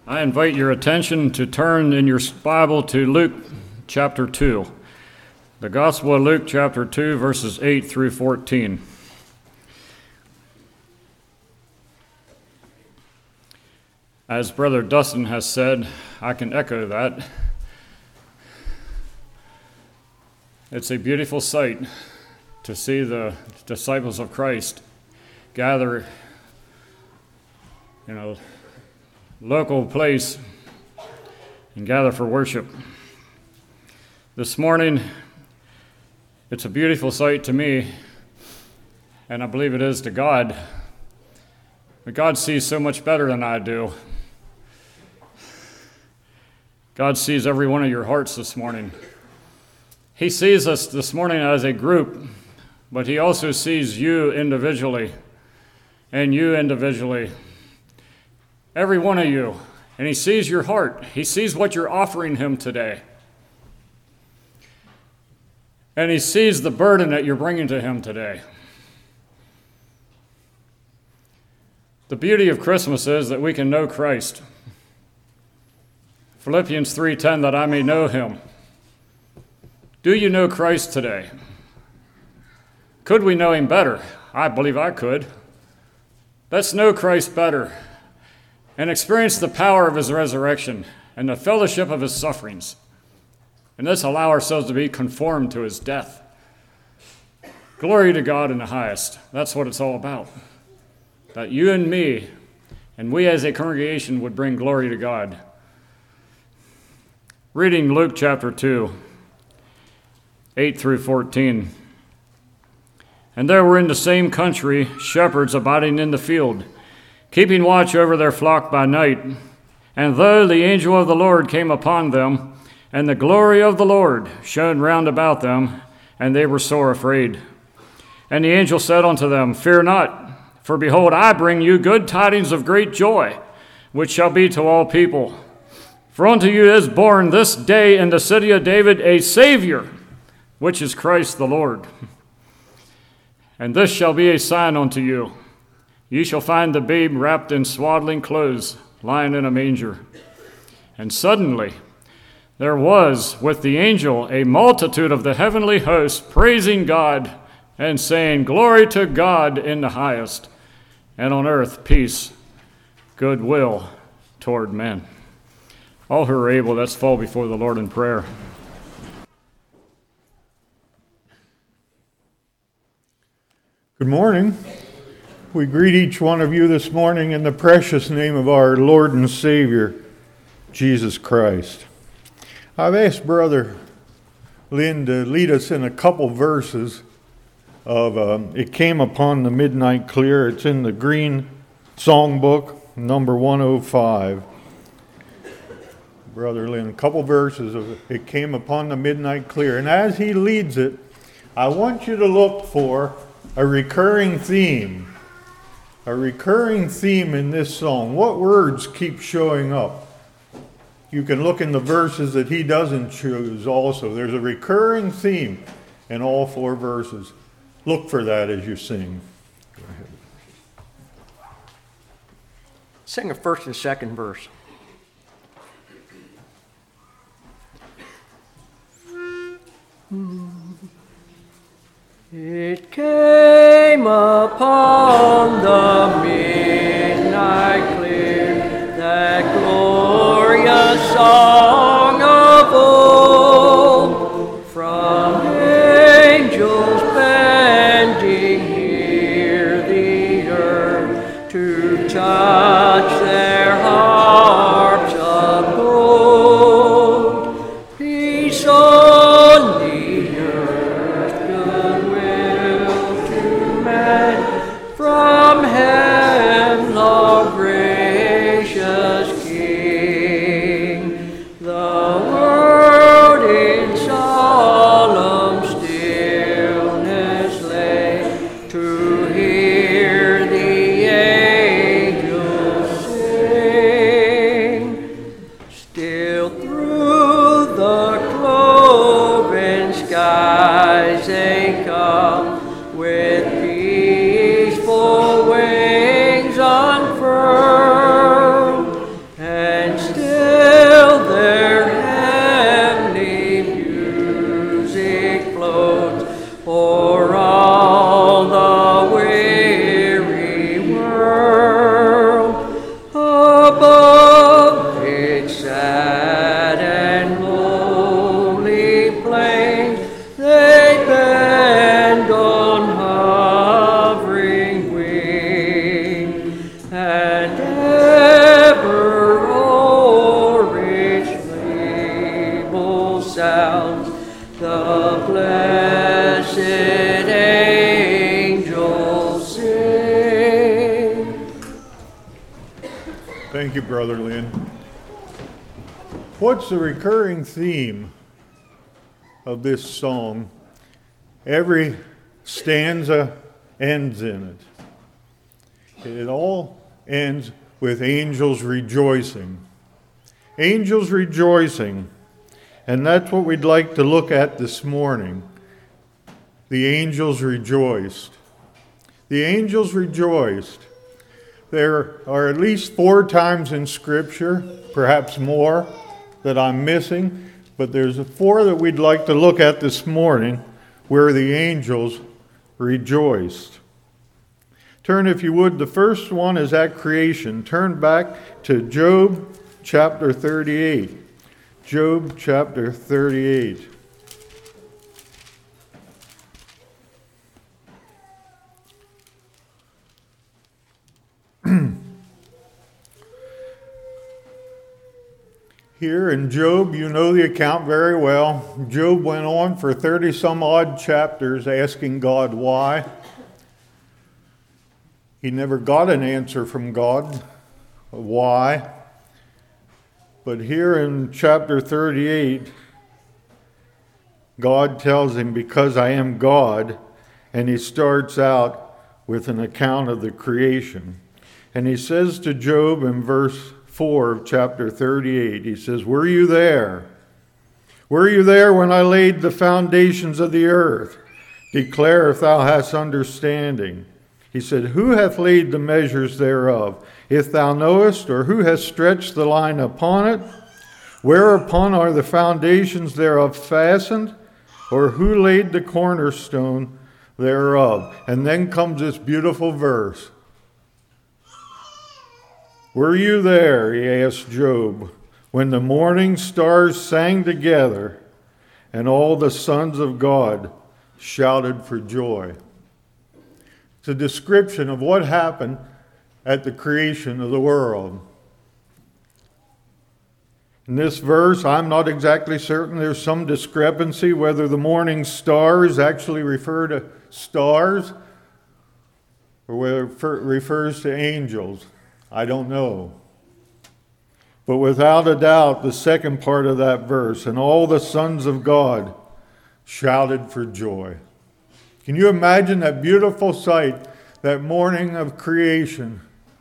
I invite your attention to turn in your Bible to Luke chapter 2. The Gospel of Luke chapter 2, verses 8 through 14. As Brother Dustin has said, I can echo that. It's a beautiful sight to see the disciples of Christ gather in a local place and gather for worship. This morning, it's a beautiful sight to me, and I believe it is to God. But God sees so much better than I do. God sees every one of your hearts this morning. He sees us this morning as a group, but he also sees you individually, and you individually. Every one of you. And he sees your heart. He sees what you're offering him today. And he sees the burden that you're bringing to him today. The beauty of Christmas is that we can know Christ. Philippians 3:10, that I may know him. Do you know Christ today? Could we know him better? I believe I could. Let's know Christ better and experience the power of his resurrection and the fellowship of his sufferings. And let's allow ourselves to be conformed to his death. Glory to God in the highest. That's what it's all about. That you and me, and we as a congregation, would bring glory to God. Reading Luke chapter 2, 8 through 14. And there were in the same country shepherds abiding in the field, keeping watch over their flock by night. And though the angel of the Lord came upon them, and the glory of the Lord shone round about them, and they were sore afraid. And the angel said unto them, Fear not, for behold, I bring you good tidings of great joy, which shall be to all people. For unto you is born this day in the city of David a Savior, which is Christ the Lord. And this shall be a sign unto you. Ye shall find the babe wrapped in swaddling clothes, lying in a manger. And suddenly there was with the angel a multitude of the heavenly host, praising God and saying, Glory to God in the highest, and on earth peace, goodwill toward men. All who are able, let's fall before the Lord in prayer. Good morning. We greet each one of you this morning in the precious name of our Lord and Savior, Jesus Christ. I've asked Brother Lynn to lead us in a couple verses of It Came Upon the Midnight Clear. It's in the Green Songbook, number 105. Brother Lynn, a couple verses of It Came Upon the Midnight Clear. And as he leads it, I want you to look for a recurring theme. A recurring theme in this song. What words keep showing up? You can look in the verses that he doesn't choose also. There's a recurring theme in all four verses. Look for that as you sing. Go ahead. Sing the first and second verse. It came upon the midnight clear, that glorious song of old, from angels bending near the earth to touch their hearts of gold. Peace on the earth, from heaven. above its sad and lonely plain, they bend on hovering wing, and ever o'er its label sounds the blessed angels sing. Thank you, Brother Lynn. What's the recurring theme of this song? Every stanza ends in it. It all ends with angels rejoicing. Angels rejoicing. And that's what we'd like to look at this morning. The angels rejoiced. The angels rejoiced. There are at least 4 times in Scripture, perhaps more, that I'm missing, but there's 4 that we'd like to look at this morning where the angels rejoiced. Turn, if you would, the first one is at creation. Turn back to Job chapter 38. Job chapter 38. Here in Job, you know the account very well. Job went on for 30 some odd chapters asking God why. He never got an answer from God. Why? But here in chapter 38, God tells him, because I am God, and he starts out with an account of the creation. And he says to Job in verse 4 of chapter 38, he says, were you there? Were you there when I laid the foundations of the earth? Declare if thou hast understanding. He said, who hath laid the measures thereof? If thou knowest, or who hath stretched the line upon it? Whereupon are the foundations thereof fastened? Or who laid the cornerstone thereof? And then comes this beautiful verse. Were you there, he asked Job, when the morning stars sang together and all the sons of God shouted for joy? It's a description of what happened at the creation of the world. In this verse, I'm not exactly certain. There's some discrepancy whether the morning stars actually refer to stars or whether it refers to angels. I don't know. But without a doubt, the second part of that verse, and all the sons of God shouted for joy. Can you imagine that beautiful sight, that morning of creation?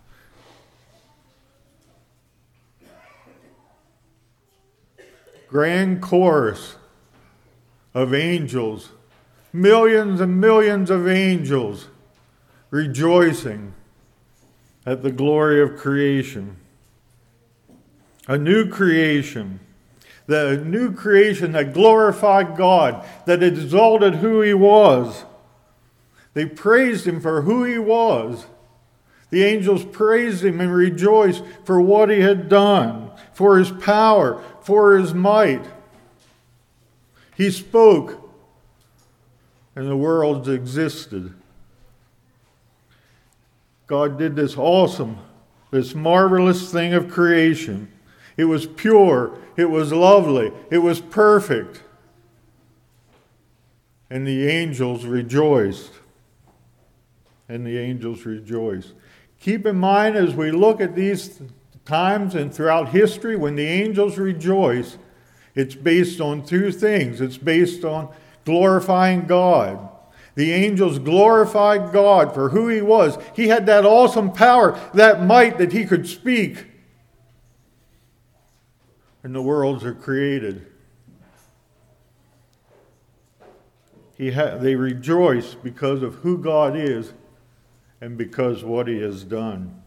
Grand chorus of angels, millions and millions of angels rejoicing at the glory of creation. A new creation. The new creation that glorified God, that exalted who he was. They praised him for who he was. The angels praised him and rejoiced for what he had done, for his power, for his might. He spoke, and the worlds existed. God did this awesome, this marvelous thing of creation. It was pure, it was lovely, it was perfect. And the angels rejoiced. And the angels rejoiced. Keep in mind as we look at these times and throughout history, when the angels rejoice, it's based on 2 things. It's based on glorifying God. The angels glorified God for who he was. He had that awesome power, that might that he could speak. And the worlds are created. They rejoice because of who God is and because what he has done.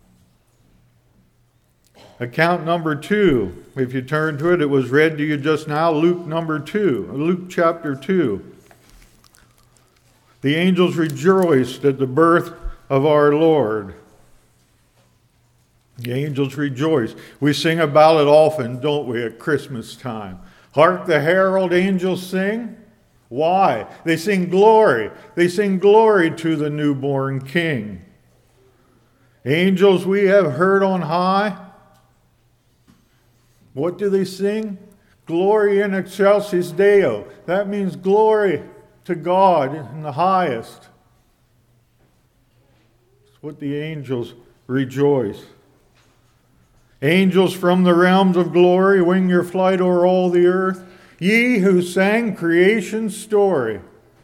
Account number 2, if you turn to it, it was read to you just now, Luke chapter 2. The angels rejoiced at the birth of our Lord. The angels rejoice. We sing about it often, don't we, at Christmas time? Hark the herald angels sing. Why? They sing glory. They sing glory to the newborn King. Angels we have heard on high. What do they sing? Glory in excelsis Deo. That means glory to God in the highest. It's what the angels rejoice. Angels from the realms of glory, wing your flight o'er all the earth. Ye who sang creation's story.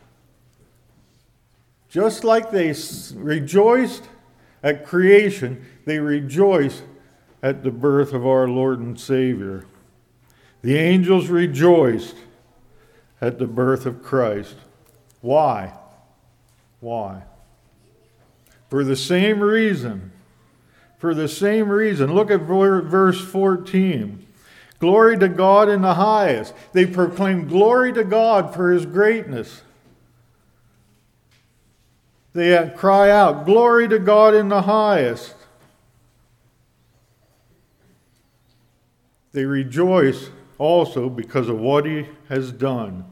Just like they rejoiced at creation, they rejoice at the birth of our Lord and Savior. The angels rejoiced at the birth of Christ. Why? Why? For the same reason. For the same reason. Look at verse 14. Glory to God in the highest. They proclaim glory to God for his greatness. They cry out, glory to God in the highest. They rejoice also because of what he has done.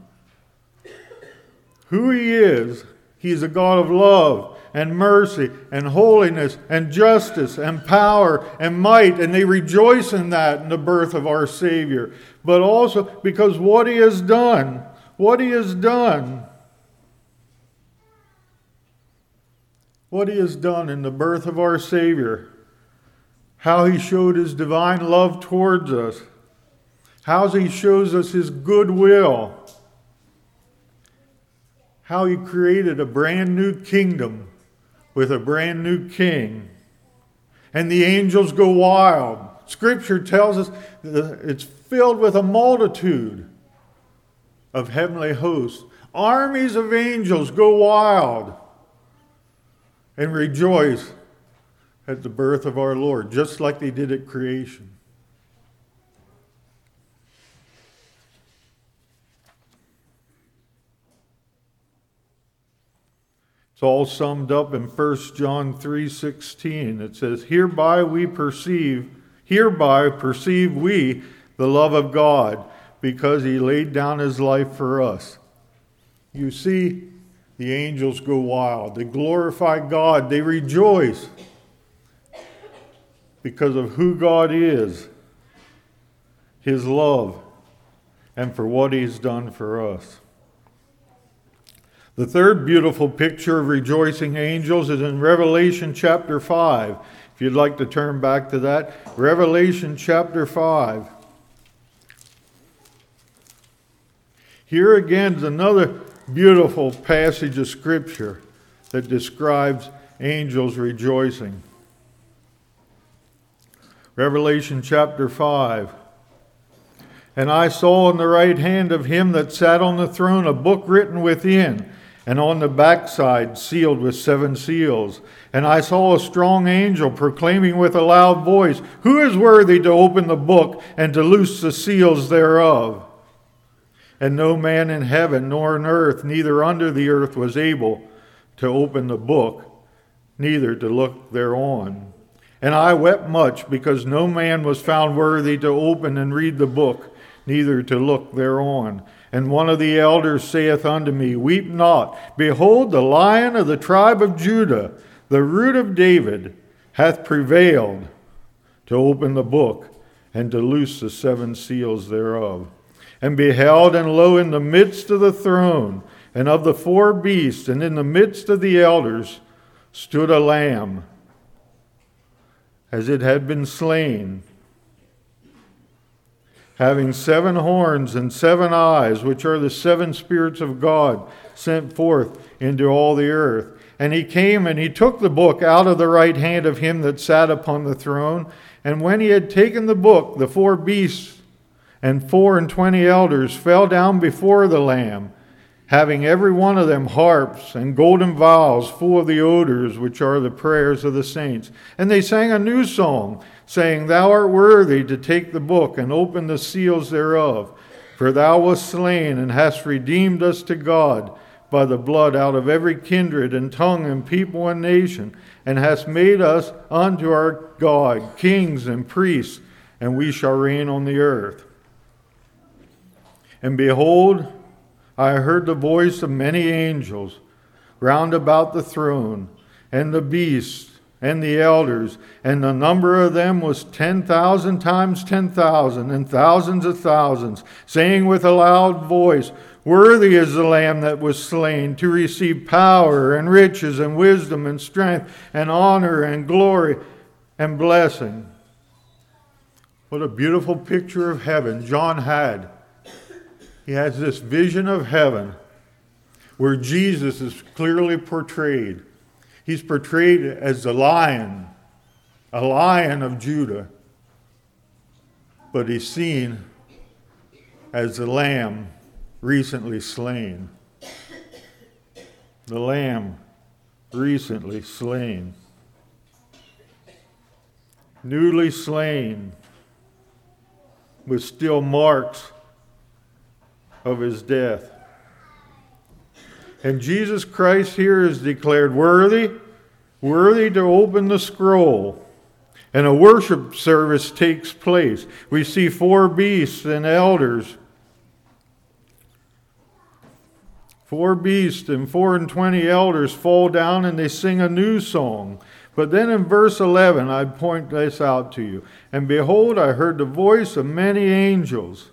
Who he is, he's a God of love and mercy and holiness and justice and power and might, and they rejoice in that in the birth of our Savior. But also because what he has done, what he has done in the birth of our Savior, how he showed his divine love towards us, how he shows us his goodwill, how he created a brand new kingdom with a brand new king. And the angels go wild. Scripture tells us that it's filled with a multitude of heavenly hosts. Armies of angels go wild and rejoice at the birth of our Lord, just like they did at creation. It's all summed up in 1 John 3:16. It says, Hereby perceive we the love of God, because he laid down his life for us. You see, the angels go wild. They glorify God. They rejoice because of who God is, his love, and for what he's done for us. The third beautiful picture of rejoicing angels is in Revelation chapter 5. If you'd like to turn back to that, Revelation chapter 5. Here again is another beautiful passage of Scripture that describes angels rejoicing. Revelation chapter 5. And I saw in the right hand of him that sat on the throne a book written within, and on the backside sealed with 7 seals. And I saw a strong angel proclaiming with a loud voice, Who is worthy to open the book and to loose the seals thereof? And no man in heaven nor in earth, neither under the earth, was able to open the book, neither to look thereon. And I wept much, because no man was found worthy to open and read the book, neither to look thereon. And one of the elders saith unto me, Weep not. Behold, the Lion of the tribe of Judah, the Root of David, hath prevailed to open the book and to loose the 7 seals thereof. And beheld, and lo, in the midst of the throne and of the 4 beasts, and in the midst of the elders, stood a lamb, as it had been slain, having 7 horns and 7 eyes, which are the 7 spirits of God sent forth into all the earth. And he came and he took the book out of the right hand of him that sat upon the throne. And when he had taken the book, the 4 beasts and 24 elders fell down before the Lamb, having every one of them harps and golden vials full of the odors, which are the prayers of the saints. And they sang a new song, saying, Thou art worthy to take the book and open the seals thereof. For thou wast slain and hast redeemed us to God by the blood out of every kindred and tongue and people and nation, and hast made us unto our God kings and priests, and we shall reign on the earth. And behold, I heard the voice of many angels round about the throne, and the beasts, and the elders, and the number of them was 10,000 times 10,000, and thousands of thousands, saying with a loud voice, Worthy is the Lamb that was slain to receive power and riches and wisdom and strength and honor and glory and blessing. What a beautiful picture of heaven John had. He has this vision of heaven where Jesus is clearly portrayed. He's portrayed as a lion of Judah. But he's seen as the lamb recently slain. The lamb recently slain. Newly slain, with still marks of his death. And Jesus Christ here is declared worthy to open the scroll. And a worship service takes place. We see 4 beasts and elders. 4 beasts and 24 elders fall down and they sing a new song. But then in verse 11, I point this out to you. And behold, I heard the voice of many angels,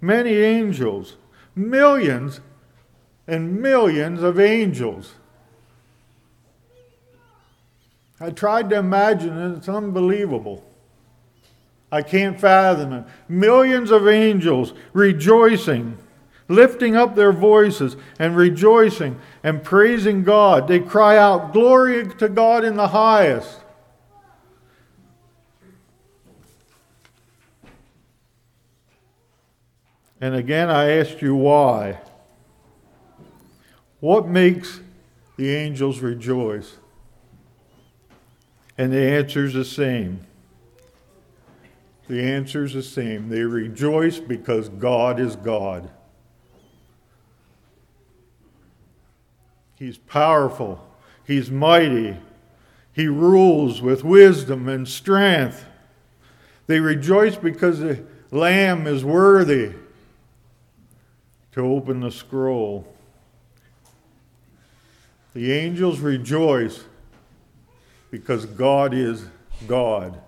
millions and millions of angels. I tried to imagine it. It's unbelievable. I can't fathom it. Millions of angels rejoicing, lifting up their voices and rejoicing and praising God. They cry out, Glory to God in the highest. And again, I asked you why. What makes the angels rejoice? And the answer is the same. The answer is the same. They rejoice because God is God. He's powerful. He's mighty. He rules with wisdom and strength. They rejoice because the Lamb is worthy to open the scroll. The angels rejoice because God is God.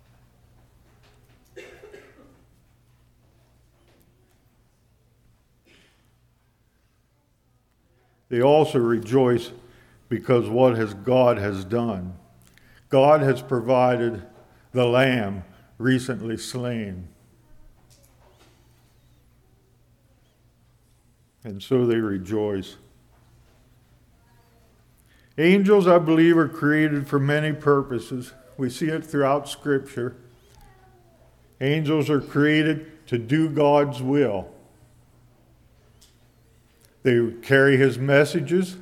They also rejoice because God has done. God has provided the Lamb recently slain. And so they rejoice. Angels, I believe, are created for many purposes. We see it throughout Scripture. Angels are created to do God's will. They carry His messages.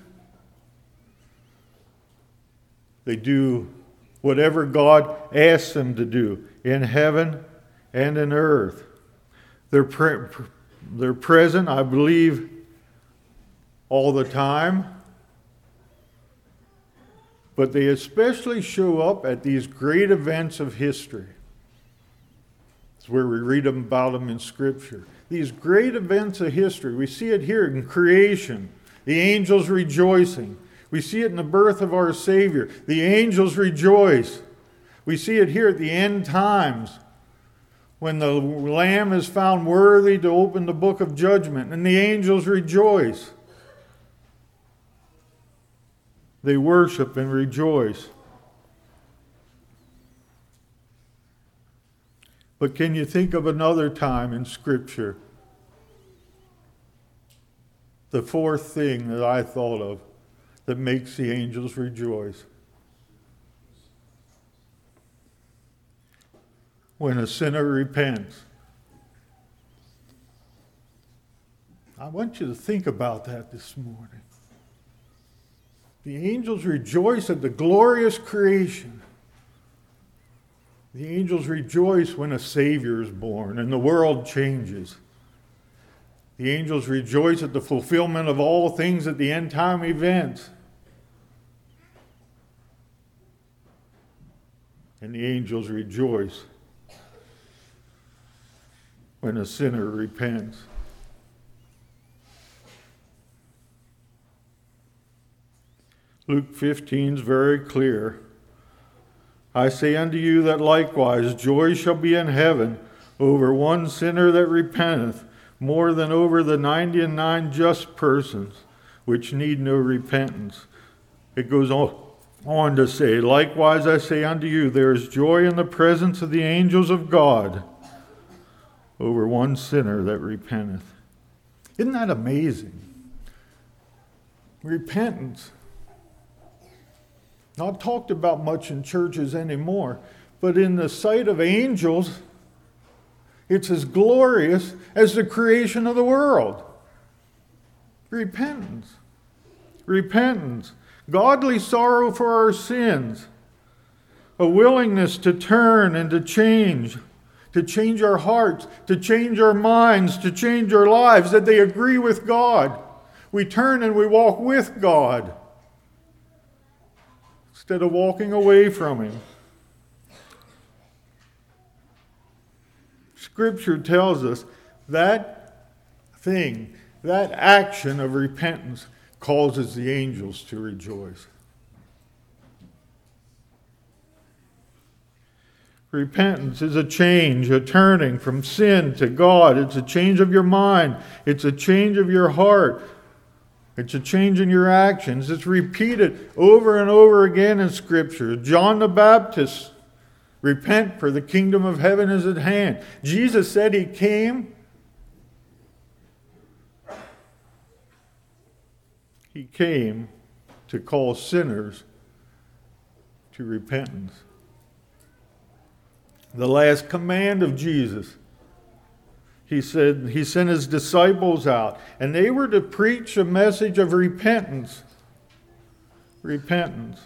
They do whatever God asks them to do in heaven and in earth. They're present, I believe, all the time. But they especially show up at these great events of history. It's where we read about them in Scripture. These great events of history. We see it here in creation. The angels rejoicing. We see it in the birth of our Savior. The angels rejoice. We see it here at the end times when the Lamb is found worthy to open the book of judgment, and the angels rejoice. They worship and rejoice. But can you think of another time in Scripture? The fourth thing that I thought of that makes the angels rejoice. When a sinner repents. I want you to think about that this morning. The angels rejoice at the glorious creation. The angels rejoice when a Savior is born and the world changes. The angels rejoice at the fulfillment of all things at the end time events. And the angels rejoice when a sinner repents. Luke 15 is very clear. I say unto you that likewise joy shall be in heaven over one sinner that repenteth, more than over the 99 just persons which need no repentance. It goes on to say, likewise I say unto you, there is joy in the presence of the angels of God over one sinner that repenteth. Isn't that amazing? Repentance. Not talked about much in churches anymore, but in the sight of angels, it's as glorious as the creation of the world. Repentance. Repentance. Godly sorrow for our sins. A willingness to turn and to change our hearts, to change our minds, to change our lives, that they agree with God. We turn and we walk with God instead of walking away from Him. Scripture tells us that thing, that action of repentance, causes the angels to rejoice. Repentance is a change, a turning from sin to God. It's a change of your mind. It's a change of your heart. It's a change in your actions. It's repeated over and over again in Scripture. John the Baptist, repent, for the kingdom of heaven is at hand. Jesus said He came. He came to call sinners to repentance. The last command of Jesus, He said He sent His disciples out, and they were to preach a message of repentance. Repentance.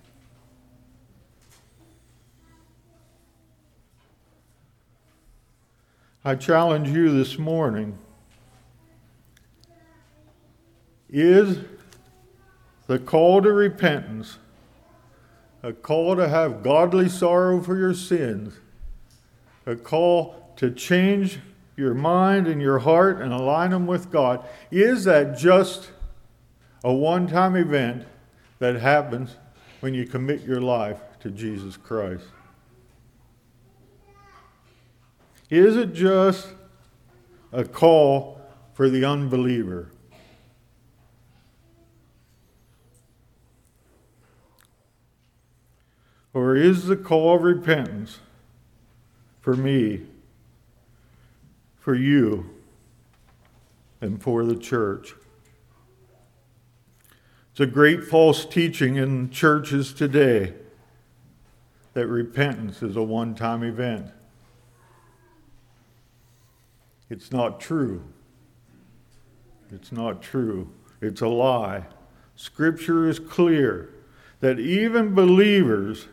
I challenge you this morning. Is the call to repentance a call to have godly sorrow for your sins, a call to change your mind and your heart and align them with God? Is that just a one-time event that happens when you commit your life to Jesus Christ? Is it just a call for the unbeliever? Or is the call of repentance for me, for you, and for the church? It's a great false teaching in churches today that repentance is a one-time event. It's not true. It's not true. It's a lie. Scripture is clear that even believers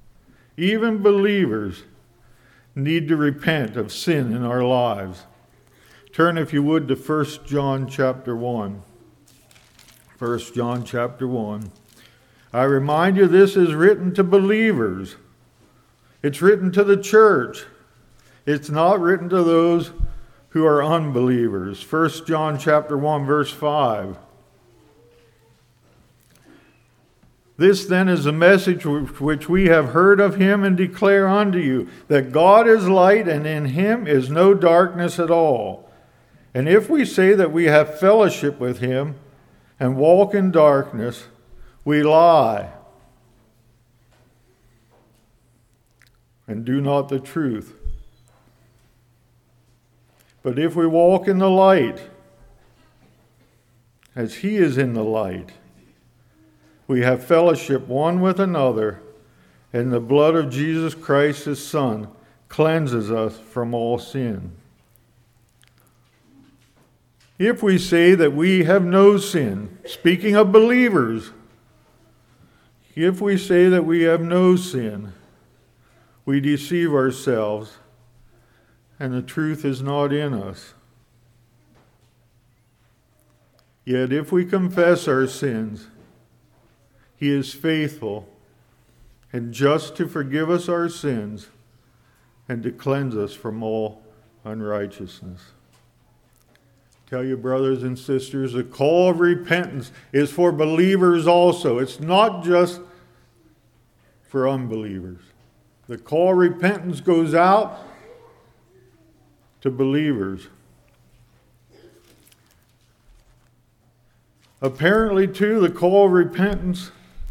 need to repent of sin in our lives. Turn, if you would, to 1 John chapter 1. 1 John chapter 1. I remind you, this is written to believers. It's written to the church. It's not written to those who are unbelievers. 1 John chapter 1, verse 5. This then is the message which we have heard of Him and declare unto you, that God is light, and in Him is no darkness at all. And if we say that we have fellowship with Him and walk in darkness, we lie and do not the truth. But if we walk in the light, as He is in the light, we have fellowship one with another, and the blood of Jesus Christ, His Son, cleanses us from all sin. If we say that we have no sin, speaking of believers, if we say that we have no sin, we deceive ourselves, and the truth is not in us. Yet if we confess our sins, He is faithful and just to forgive us our sins and to cleanse us from all unrighteousness. Tell you, brothers and sisters, the call of repentance is for believers also. It's not just for unbelievers. The call of repentance goes out to believers. Apparently, too, the call of repentance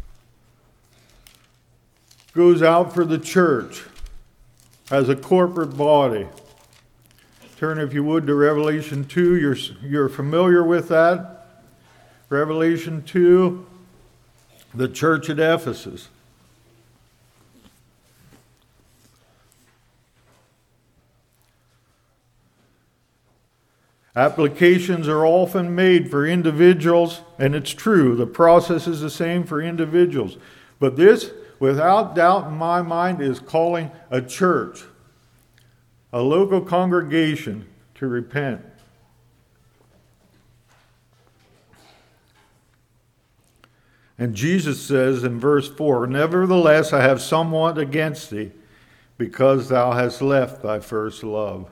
goes out for the church as a corporate body. Turn, if you would, to Revelation 2. You're familiar with that. Revelation 2, the church at Ephesus. Applications are often made for individuals, and it's true, the process is the same for individuals. But this, without doubt in my mind, is calling a church, a local congregation, to repent. And Jesus says in verse 4, "Nevertheless, I have somewhat against thee, because thou hast left thy first love.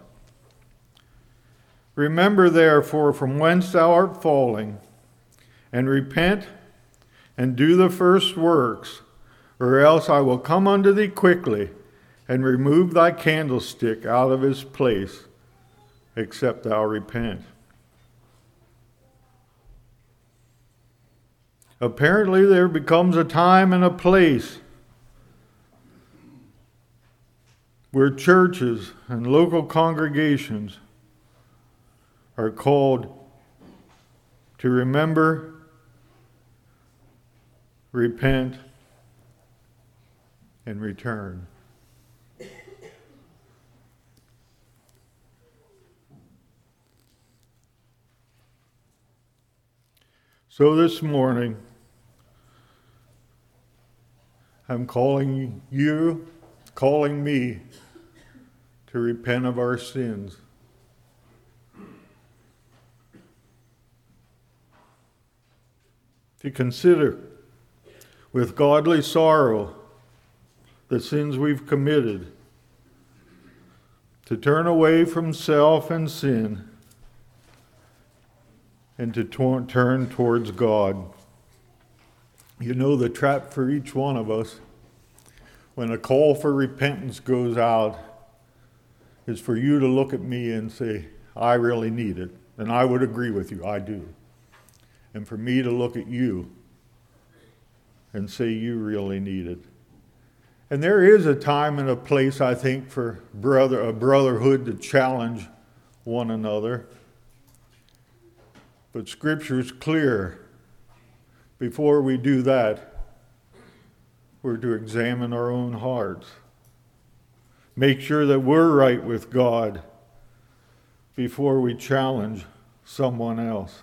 Remember therefore from whence thou art falling, and repent, and do the first works, or else I will come unto thee quickly, and remove thy candlestick out of his place, except thou repent." Apparently there becomes a time and a place where churches and local congregations are called to remember, repent, and return. So this morning, I'm calling you, calling me to repent of our sins. To consider with godly sorrow the sins we've committed, to turn away from self and sin, and to turn towards God. You know, the trap for each one of us, when a call for repentance goes out, is for you to look at me and say, I really need it. And I would agree with you, I do. And for me to look at you and say, you really need it. And there is a time and a place, I think, for a brotherhood to challenge one another. But Scripture's clear. Before we do that, we're to examine our own hearts. Make sure that we're right with God before we challenge someone else.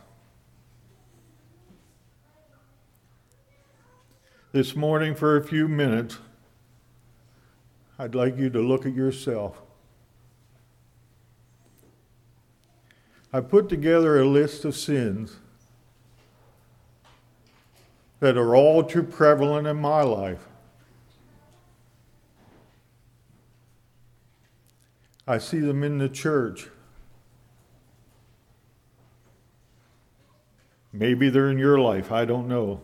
This morning, for a few minutes, I'd like you to look at yourself. I put together a list of sins that are all too prevalent in my life. I see them in the church. Maybe they're in your life, I don't know.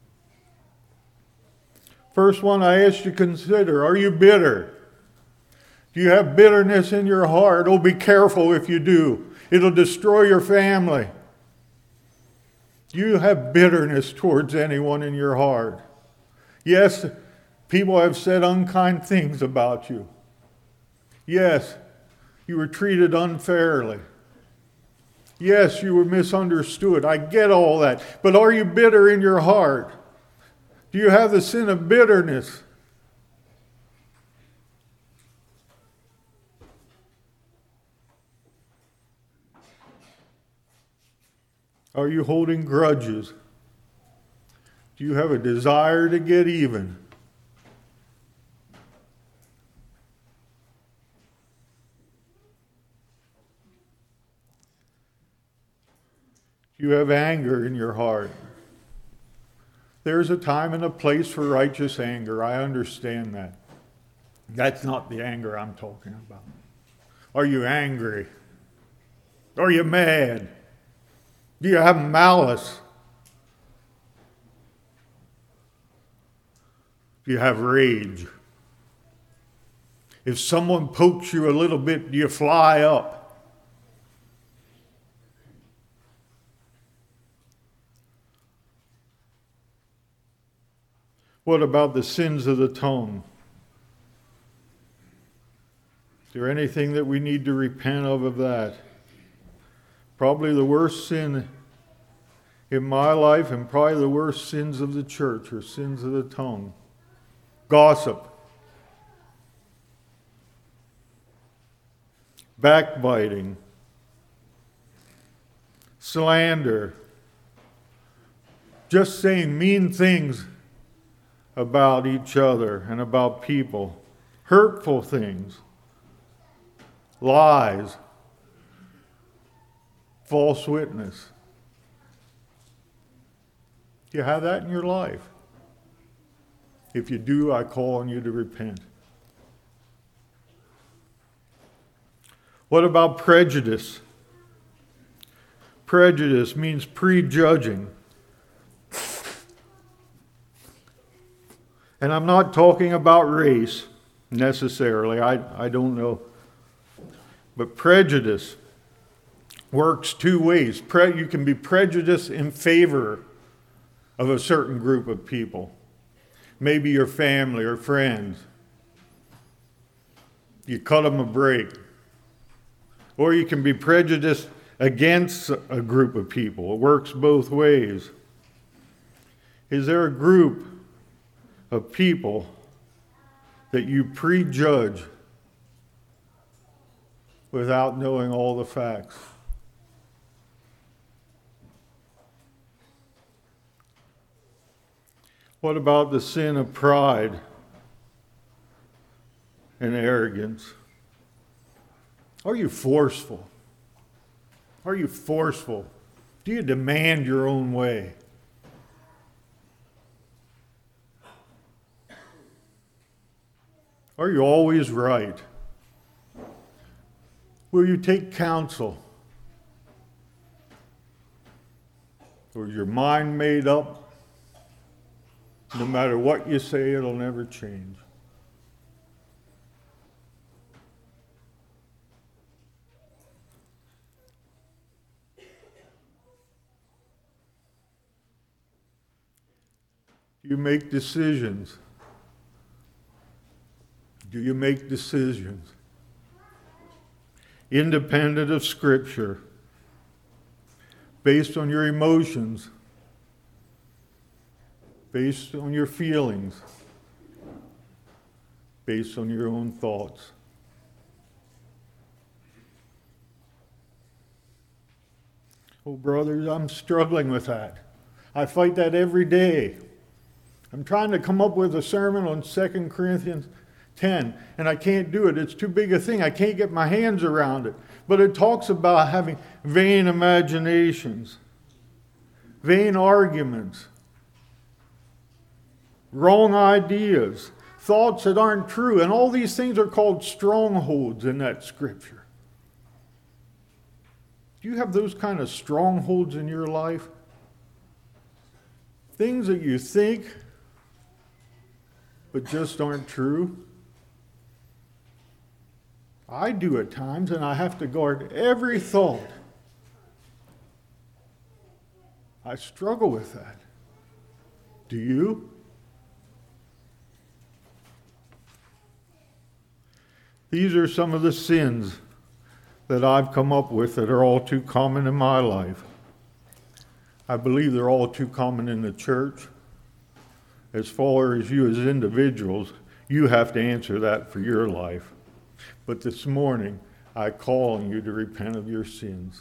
First one I ask you to consider, are you bitter? Do you have bitterness in your heart? Oh, be careful if you do. It'll destroy your family. Do you have bitterness towards anyone in your heart? Yes, people have said unkind things about you. Yes, you were treated unfairly. Yes, you were misunderstood. I get all that. But are you bitter in your heart? Do you have the sin of bitterness? Are you holding grudges? Do you have a desire to get even? You have anger in your heart. There's a time and a place for righteous anger. I understand that. That's not the anger I'm talking about. Are you angry? Are you mad? Do you have malice? Do you have rage? If someone pokes you a little bit, do you fly up? What about the sins of the tongue? Is there anything that we need to repent of that? Probably the worst sin in my life, and probably the worst sins of the church, are sins of the tongue. Gossip. Backbiting. Slander. Just saying mean things about each other and about people. Hurtful things. Lies. False witness. Do you have that in your life? If you do, I call on you to repent. What about prejudice? Prejudice means prejudging. And I'm not talking about race necessarily. I don't know. But prejudice works two ways. You can be prejudiced in favor of a certain group of people. Maybe your family or friends. You cut them a break. Or you can be prejudiced against a group of people. It works both ways. Is there a group of people that you prejudge without knowing all the facts? What about the sin of pride and arrogance? Are you forceful? Are you forceful? Do you demand your own way? Are you always right? Will you take counsel? Or is your mind made up? No matter what you say, it'll never change. Do you make decisions? Do you make decisions independent of Scripture, based on your emotions, based on your feelings, based on your own thoughts? Oh, brothers, I'm struggling with that. I fight that every day. I'm trying to come up with a sermon on 2 Corinthians 10, and I can't do it. It's too big a thing. I can't get my hands around it. But it talks about having vain imaginations, vain arguments, wrong ideas, thoughts that aren't true. And all these things are called strongholds in that scripture. Do you have those kind of strongholds in your life? Things that you think but just aren't true? I do at times, and I have to guard every thought. I struggle with that. Do you? These are some of the sins that I've come up with that are all too common in my life. I believe they're all too common in the church. As far as you as individuals, you have to answer that for your life. But this morning, I call on you to repent of your sins.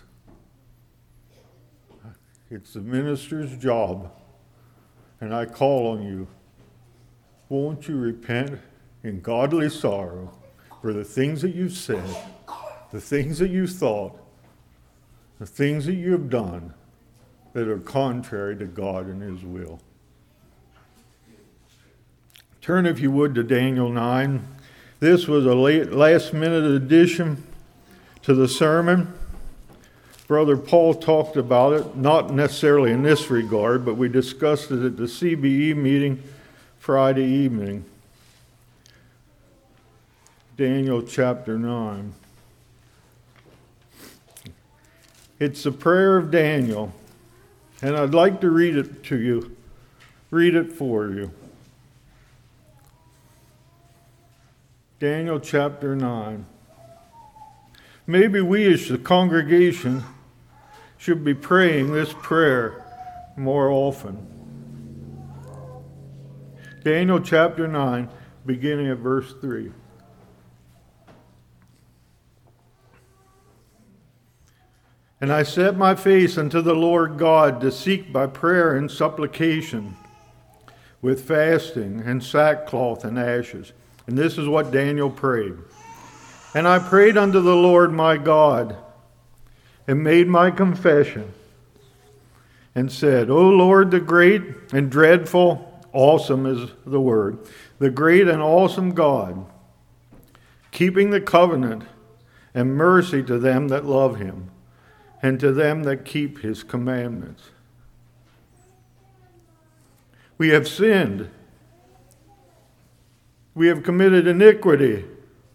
It's the minister's job, and I call on you. Won't you repent in godly sorrow for the things that you've said, the things that you've thought, the things that you have done, that are contrary to God and His will. Turn, if you would, to Daniel 9. This was a last-minute addition to the sermon. Brother Paul talked about it, not necessarily in this regard, but we discussed it at the CBE meeting Friday evening. Daniel chapter 9. It's the prayer of Daniel, and I'd like to read it to you, read it for you. Daniel chapter 9. Maybe we as the congregation should be praying this prayer more often. Daniel chapter 9, beginning at verse 3. And I set my face unto the Lord God to seek by prayer and supplication with fasting and sackcloth and ashes. And this is what Daniel prayed. And I prayed unto the Lord my God, and made my confession, and said, O Lord, the great and dreadful, awesome is the word, the great and awesome God, keeping the covenant and mercy to them that love him, and to them that keep his commandments. We have sinned. We have committed iniquity.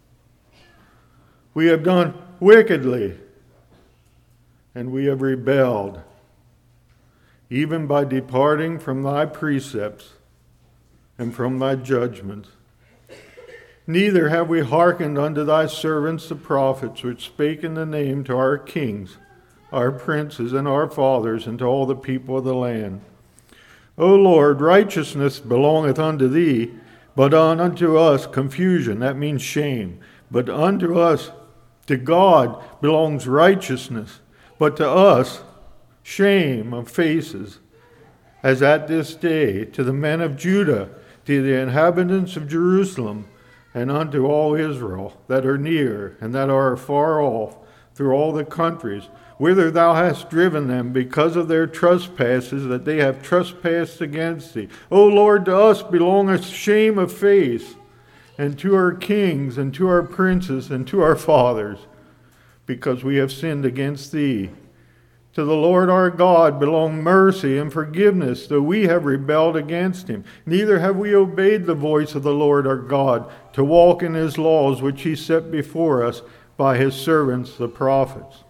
We have done wickedly. And we have rebelled, even by departing from thy precepts and from thy judgments. Neither have we hearkened unto thy servants the prophets, which spake in the name to our kings, our princes, and our fathers, and to all the people of the land. O Lord, righteousness belongeth unto thee, but unto us confusion, that means shame. But unto us, to God, belongs righteousness, but to us, shame of faces, as at this day, to the men of Judah, to the inhabitants of Jerusalem, and unto all Israel that are near and that are far off, through all the countries, whither thou hast driven them because of their trespasses that they have trespassed against thee. O Lord, to us belongeth shame of face, and to our kings, and to our princes, and to our fathers, because we have sinned against thee. To the Lord our God belong mercy and forgiveness, though we have rebelled against him. Neither have we obeyed the voice of the Lord our God, to walk in his laws which he set before us by his servants the prophets.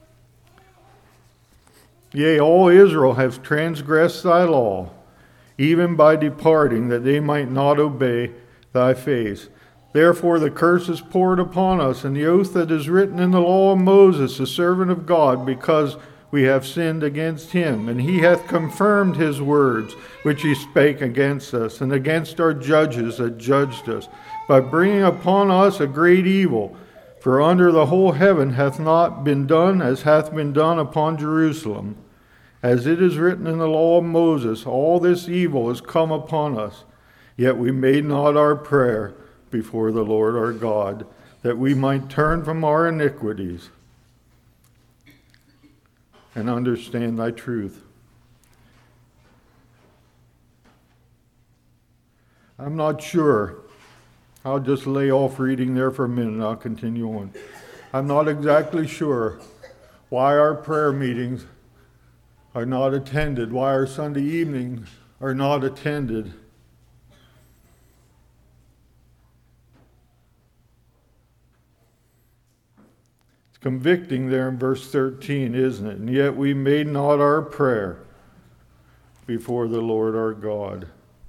Yea, all Israel have transgressed thy law, even by departing, that they might not obey thy face. Therefore the curse is poured upon us, and the oath that is written in the law of Moses, the servant of God, because we have sinned against him. And he hath confirmed his words, which he spake against us, and against our judges that judged us, by bringing upon us a great evil. For under the whole heaven hath not been done as hath been done upon Jerusalem. As it is written in the law of Moses, all this evil is come upon us. Yet we made not our prayer before the Lord our God, that we might turn from our iniquities and understand thy truth. I'm not sure. I'll just lay off reading there for a minute and I'll continue on. I'm not exactly sure why our prayer meetings are not attended, why our Sunday evenings are not attended. It's convicting there in verse 13, isn't it? And yet we made not our prayer before the Lord our God.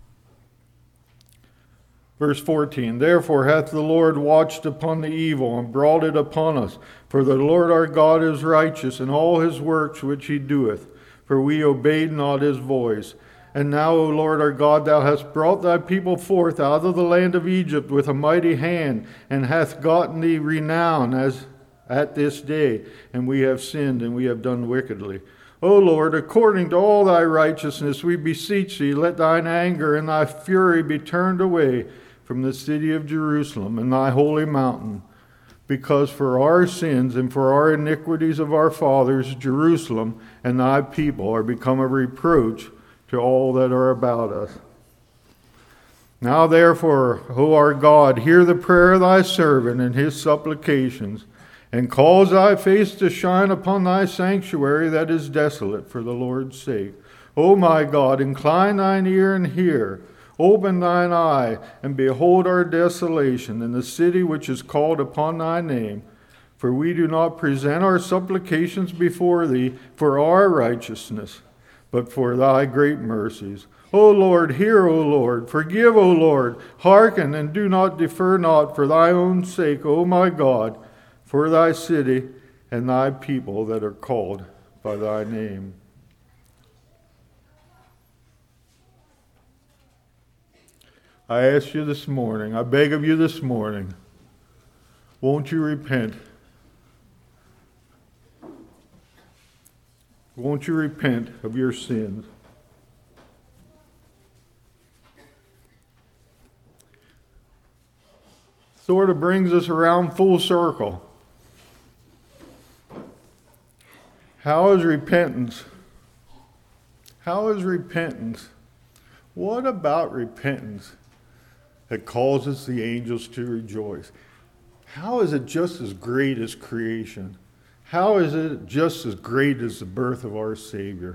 Verse 14, therefore hath the Lord watched upon the evil and brought it upon us. For the Lord our God is righteous in all his works which he doeth. For we obeyed not his voice. And now, O Lord our God, thou hast brought thy people forth out of the land of Egypt with a mighty hand, and hath gotten thee renown as at this day. And we have sinned, and we have done wickedly. O Lord, according to all thy righteousness, we beseech thee, let thine anger and thy fury be turned away from the city of Jerusalem and thy holy mountain. because for our sins and for our iniquities of our fathers, Jerusalem and thy people are become a reproach to all that are about us. Now therefore, O our God, hear the prayer of thy servant and his supplications, and cause thy face to shine upon thy sanctuary that is desolate for the Lord's sake. O my God, incline thine ear and hear. Open thine eye, and behold our desolation in the city which is called upon thy name. For we do not present our supplications before thee for our righteousness, but for thy great mercies. O Lord, hear, O Lord. Forgive, O Lord. Hearken, and do not defer not for thy own sake, O my God, for thy city and thy people that are called by thy name. I ask you this morning, I beg of you this morning, won't you repent? Won't you repent of your sins? Sort of brings us around full circle. How is repentance? How is repentance? What about repentance that causes the angels to rejoice? How is it just as great as creation? How is it just as great as the birth of our Savior?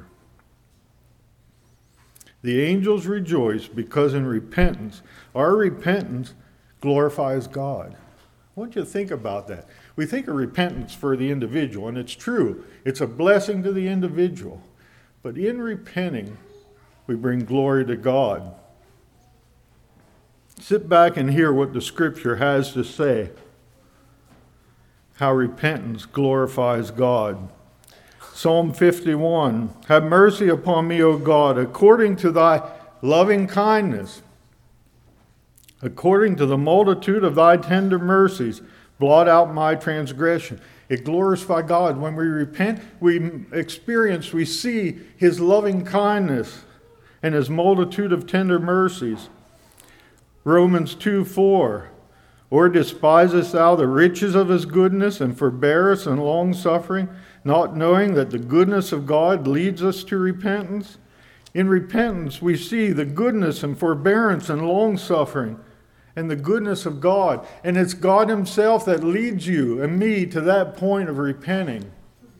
The angels rejoice because in repentance, our repentance glorifies God. I want you to think about that. We think of repentance for the individual, and it's true. It's a blessing to the individual. But in repenting, we bring glory to God. Sit back and hear what the Scripture has to say. How repentance glorifies God. Psalm 51, have mercy upon me, O God, according to thy loving kindness. According to the multitude of thy tender mercies, blot out my transgression. It glorifies God. When we repent, we see his loving kindness and his multitude of tender mercies. Romans 2:4, or despisest thou the riches of his goodness and forbearance and long-suffering, not knowing that the goodness of God leads us to repentance? In repentance, we see the goodness and forbearance and long-suffering and the goodness of God. And it's God himself that leads you and me to that point of repenting.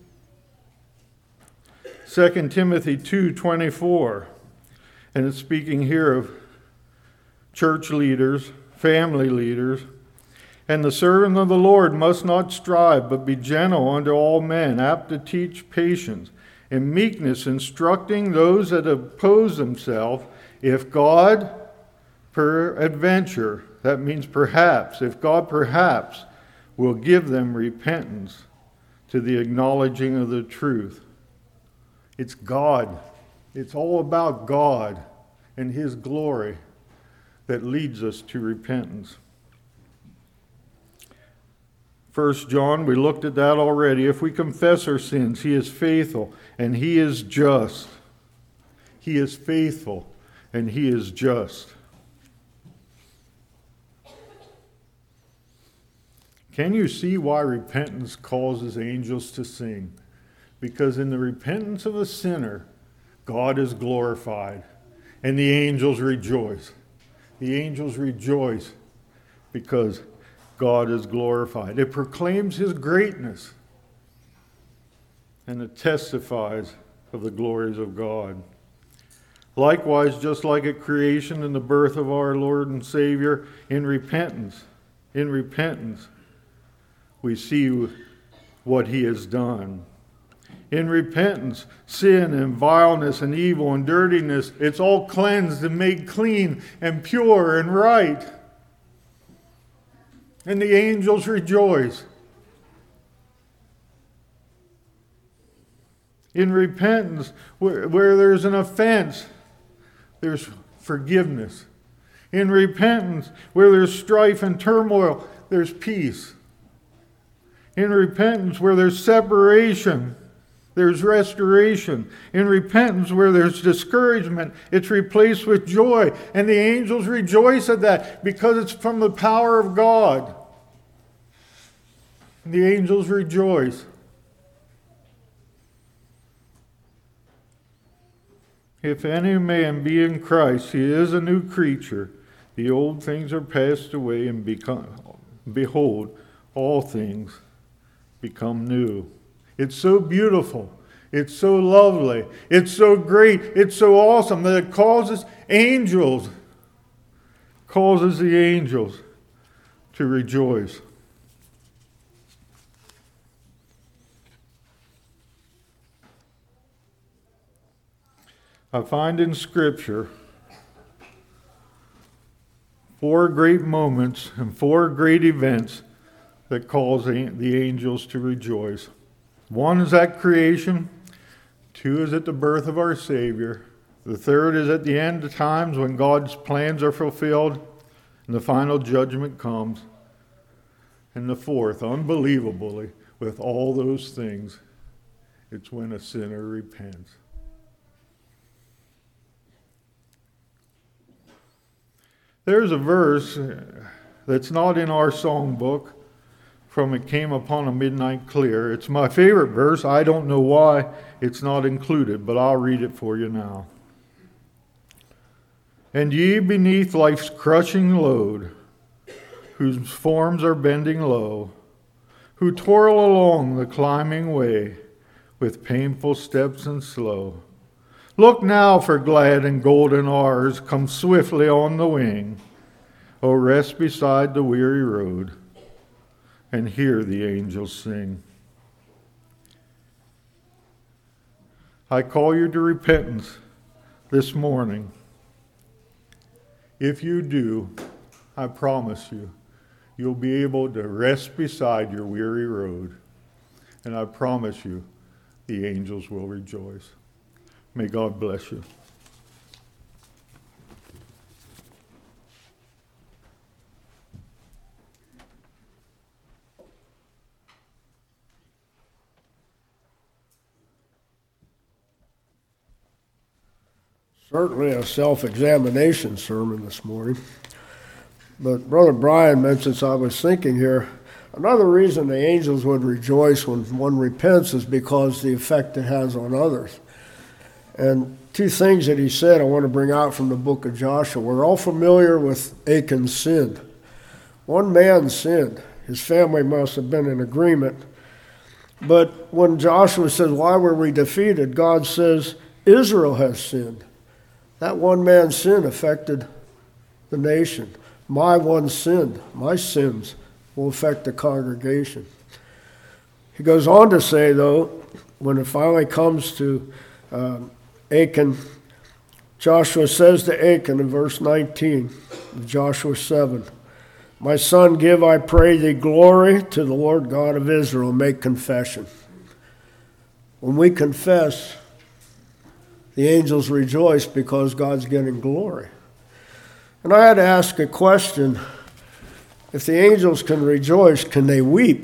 2 Timothy 2:24, and it's speaking here of church leaders, family leaders. And the servant of the Lord must not strive, but be gentle unto all men, apt to teach patience, and meekness, instructing those that oppose themselves, if God peradventure, that means perhaps, if God perhaps will give them repentance to the acknowledging of the truth. It's God. It's all about God and his glory that leads us to repentance. 1 John, we looked at that already. If we confess our sins, he is faithful and he is just. He is faithful and he is just. Can you see why repentance causes angels to sing? Because in the repentance of a sinner, God is glorified and the angels rejoice. The angels rejoice because God is glorified. It proclaims his greatness and it testifies of the glories of God. Likewise, just like at creation and the birth of our Lord and Savior, in repentance, we see what he has done. In repentance, sin and vileness and evil and dirtiness, it's all cleansed and made clean and pure and right. And the angels rejoice. In repentance, where there's an offense, there's forgiveness. In repentance, where there's strife and turmoil, there's peace. In repentance, where there's separation, there's restoration. In repentance, where there's discouragement, it's replaced with joy. And the angels rejoice at that because it's from the power of God. The angels rejoice. If any man be in Christ, he is a new creature. The old things are passed away, and behold, all things become new. It's so beautiful. It's so lovely. It's so great. It's so awesome that it causes the angels to rejoice. I find in Scripture 4 great moments and 4 great events that cause the angels to rejoice. 1 is at creation. 2 is at the birth of our Savior. The 3rd is at the end of times when God's plans are fulfilled and the final judgment comes. And the 4th, unbelievably, with all those things, it's when a sinner repents. There's a verse that's not in our songbook from It Came Upon a Midnight Clear. It's my favorite verse. I don't know why it's not included, but I'll read it for you now. And ye beneath life's crushing load, whose forms are bending low, who toil along the climbing way with painful steps and slow, look now for glad and golden hours come swiftly on the wing. O rest beside the weary road and hear the angels sing. I call you to repentance this morning. If you do, I promise you, you'll be able to rest beside your weary road. And I promise you, the angels will rejoice. May God bless you. Certainly a self-examination sermon this morning. But Brother Brian mentions, I was thinking here, another reason the angels would rejoice when one repents is because the effect it has on others. And 2 things that he said I want to bring out from the book of Joshua. We're all familiar with Achan's sin. One man sinned. His family must have been in agreement. But when Joshua says, why were we defeated? God says, Israel has sinned. That one man's sin affected the nation. My one sin, my sins, will affect the congregation. He goes on to say, though, when it finally comes to Achan, Joshua says to Achan in verse 19 of Joshua 7, my son, give, I pray thee, glory to the Lord God of Israel. Make confession. When we confess, the angels rejoice because God's getting glory. And I had to ask a question. If the angels can rejoice, can they weep?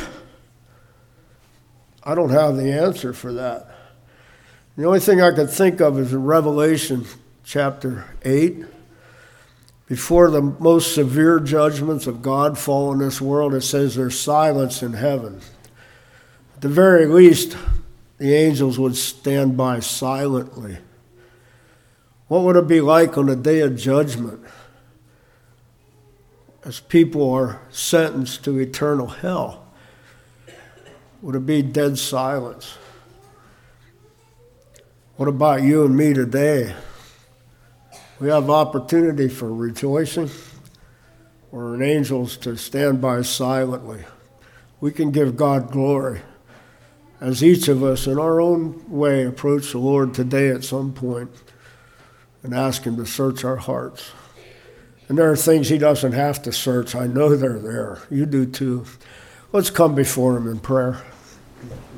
I don't have the answer for that. The only thing I could think of is in Revelation chapter 8. Before the most severe judgments of God fall on this world, it says there's silence in heaven. At the very least, the angels would stand by silently. What would it be like on the day of judgment as people are sentenced to eternal hell? Would it be dead silence? What about you and me today? We have opportunity for rejoicing or in angels to stand by silently. We can give God glory as each of us in our own way approach the Lord today at some point and ask him to search our hearts. And there are things he doesn't have to search. I know they're there. You do too. Let's come before him in prayer.